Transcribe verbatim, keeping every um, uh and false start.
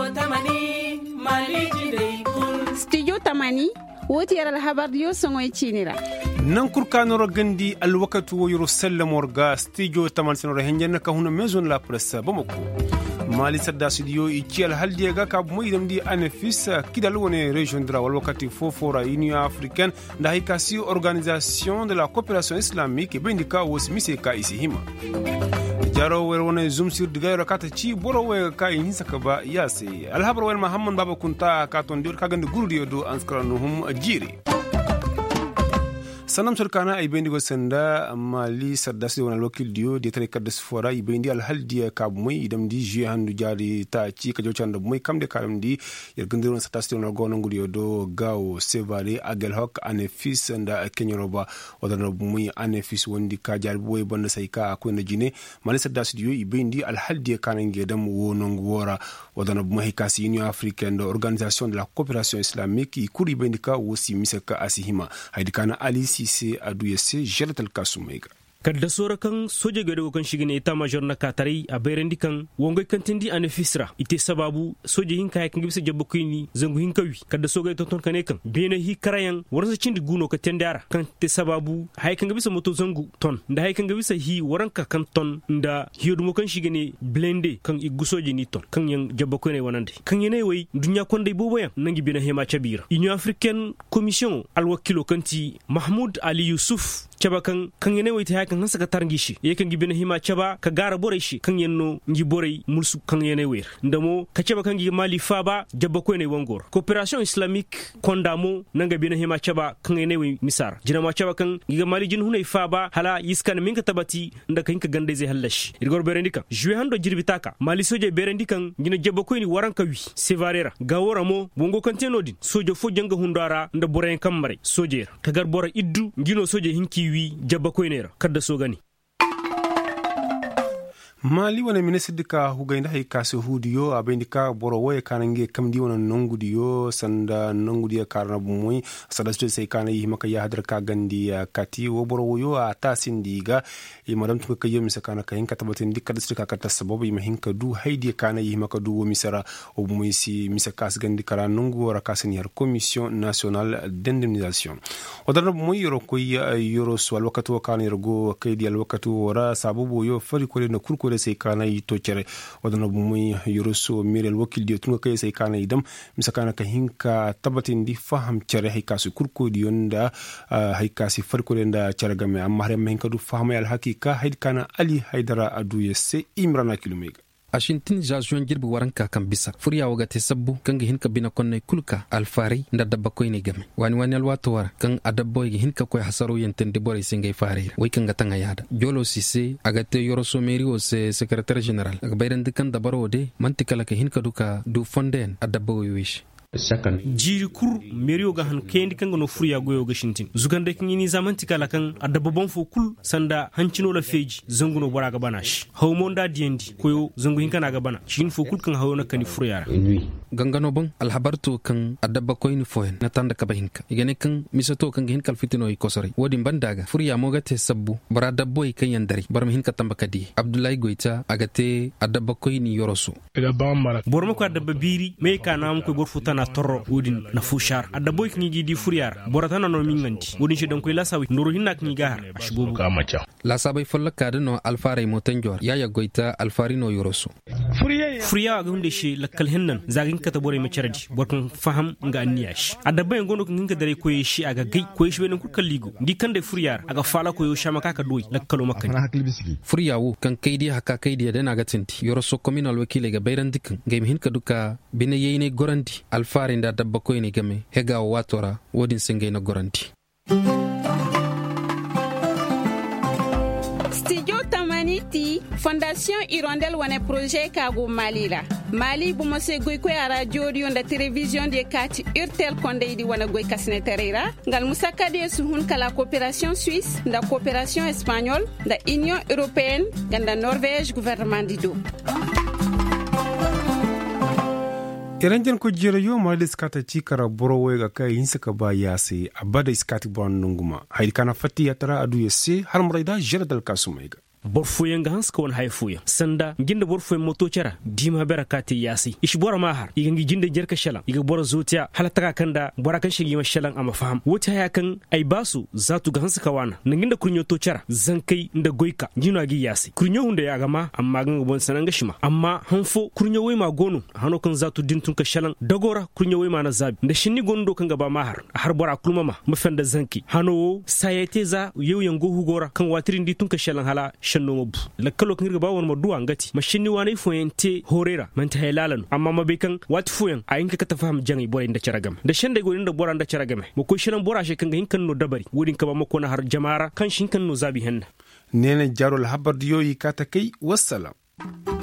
Tamani Maliji dai kun Studio Tamani woti yaral habar yo songo chinira nan kurkanoro gandi alwakatu wo yoro sallamorga studio Tamani sonoro henjen ka huna maison la presse bamako mali sadda studio iki al haldiga ka mo idam di anefis kidal woni région dra wal wakati fofora union africaine da hikasi organisation de la coopération islamique bindika wos miseka isihima jaro wer wona zoom sur diga rakata ci boro we ka yin saka ba yasi alhabar wal muhammad baba kunta ka ton dir ka gande gurdi do anskranuhum jiri sanam surkana ay bendi go senda mali sadasi wona lokil dio de tre kaddes fora ay bendi al haldi ka moy idam di ju handu jari ta ci ka jocanda moy kamde karam di yer gandiron sadasi wona gono ngudio do gaw sevali agel hok anefis nda kenyoroba wadana moy anefis wondi ka jari boy bonda say ka ko na jine mali sadasi dio ay bendi al haldi kana ngedam wono ngora wadana moy kasi union africaine de organisation de la coopération islamique kuri bendi ka wosi misaka asihima haydi kana ali c'est à douce jelatal kasumega kadda sora kan soje gade kan shigine ita major na katari a bayrendi kan wongoy kantindi ane fisra ite sababu soje hin kay kan gibse jabbo kini zangu hin kawi kadda soga to ton kane kan bene hi karayan warsa cindi guno ka tendara kan te sababu hay kan gibse moto zangu ton nda hay kan gibse hi waranka kan ton nda hiyodu mo kan shigine blende kan iggu soje ni ton kan yan jabbo kone wanande kan yene way dunya konde bobo yan nangi bina hema chabira union africaine commission alwakilo kanti mahmoud ali yusuf chaba kan kan yene way ta kan saka tarngi shi yekan gibina hima chaba ka gara bore shi kan yenno ngi bore mulsu kan yene wer ndamo ka chaba kan gi mali faba jabba ko ne wongor coopération islamique kondamo nanga bina hima chaba kan yene wi misar jina ma chaba kan gi mali jin hunay faba hala yiskan minka tabati nda kan ka gande zai hallash irgor berendika juwe hando jirbitaka mali soje berendikan gina jabba ko ni waranka wi sevarera gawora mo bongo kan tenodin soje fo janga hundara nda bore kamare soje kagar bora iddu ngino soje hinki wi jabba ko ne kada so gani mali wana ministre dika hugainda hay kaso hudiyo abendika boro woy kanange kamdi wana nongudiyo sanda nongudiya karna bumuy sada sto sey kana yi maka ya hadar ka gandi kati wo boro woyo ata sindiga e madam tuka yemi sakana kayin katabatin dikka distrika kata sababu yi mahinka du haydi kana yi maka du wo misara o bumuy si misakas gandi kara nongu wara kasin yar commission nationale d'indemnisation wadana bumuy yoro koy yoro swal wakatu kana yoro kaydi al wakatu wara sababu yo fari ko na kurko sai kana yi to cere wadana bumuy yuruso mirel wakil dio tunga kay sai kana idam misakana ka hinka tabatin di faham cere hay kasu kurko di yonda hay kasi farko da cere game amma har men kadu faham al hakika hay kana ali haidara adu yesse imrana kilomega ashintin jajuan girbi waranka kan bisa furiya waga te sabbu kanga hinka bina konne kulka alfari nda dabba koyne game wani wani alwato war kan adabbo yi hinka koy hasaro yenten de bore singay fari way kanga tanga yada jolo sise agate yoro someri o se secrétaire général aga bayran de kan dabaro de mantikala ka hinka duka du fonden adabbo wish jiri kur meriyo ga han kendi kanga no furiya goyo ga shintin zugande kin ni zamanti kala kan adabba bon fo kul sanda hancino la feji zanguno bora ga banash hawmonda diendi koyo zangu hinka na ga bana shin fo kul kan hawo na kan furiya gangano bon alhabartu kan adabba koyni foen na tanda ka bahinka igene kan misato kan hin kal fitino ko sori wodi bandaga furiya mo ga te sabbu bara dabbo yi kan yandari bar mi hin ka tamba kadi abdullahi goita agate adabba koyni yoroso bormo ko adabba biri me kana am ko gorfuta na torro wodin na fushar adda boy kingi gidi furiyar boratana no minganti wodin she dan koy lasawi noro hinna kingi gahar ashbubu kamacha lasabay folla kada no alfaray motanjor yaya goita alfarino yoroso furiya furiya ga hunde she lakkal hinnan zagin kata bore macaradi borkan faham nga niyash adda bay ngono kinga dare koy shi aga gai koy shi benen kurkal ligo di kande furiyar aga fala koyo shama kaka doy lakkalo makani furiya wo kan kaydi haka kaydi da naga tinti yoroso communal wakile ga bayran dikin game hinka duka bine yeyne gorandi alfari nda dabba koyni game hega watora wodin singay na goranti Studio Tamaniti Fondation Hirondelle wane projet kago Malila Mali bumose goy ko radio dio nda télévision de kati urtel konde di wana goy kasne terera ngal musaka de suhun kala coopération suisse nda coopération espagnole nda union européenne nda norvège gouvernement dido Iranjan ko jere yo ma diskata cikara borowe ga kai hinsa ka ba yase abada iskati bon nunguma haydi kana fatti yatara adu yesse har murayda jere dal kasumaiga borfoyen ga hanska won haifuya sanda ginda borfoyen moto cara dima berakati yasi ish bora mahar iga ngi ginda jerka shalan iga bora zotiya halata kanda bora kan shigi ma shalan ama faham wota ya kan ai basu zatu ga hanska wana ninginda kurnyo to cara zankai nda goika jino agi yasi kurnyo hunde ya gama amma ga bon sananga shima amma hanfo kurnyo wai ma gonu hano kan zatu dintun ka shalan dagora kurnyo wai ma na zabi da shinni gondo kan gaba mahar har bora kulma ma mafanda zanki hano sayete za yau yango hugora kan watirin ditun ka shalan hala shanno mabu lakkalo kan riga bawon maduwa ngati mashinni wani foyente horera man ta helalan amma mabekan wati foyan a yinka ka ta faham jangi bora inda caragam da shanda godin da bora inda caragam mo ko shiran bora she kan ga hinkan no dabari wudin ka ba mako na har jamara kan shin kan no zabi hanna nene jarol habar diyo yi kata kai wassalam.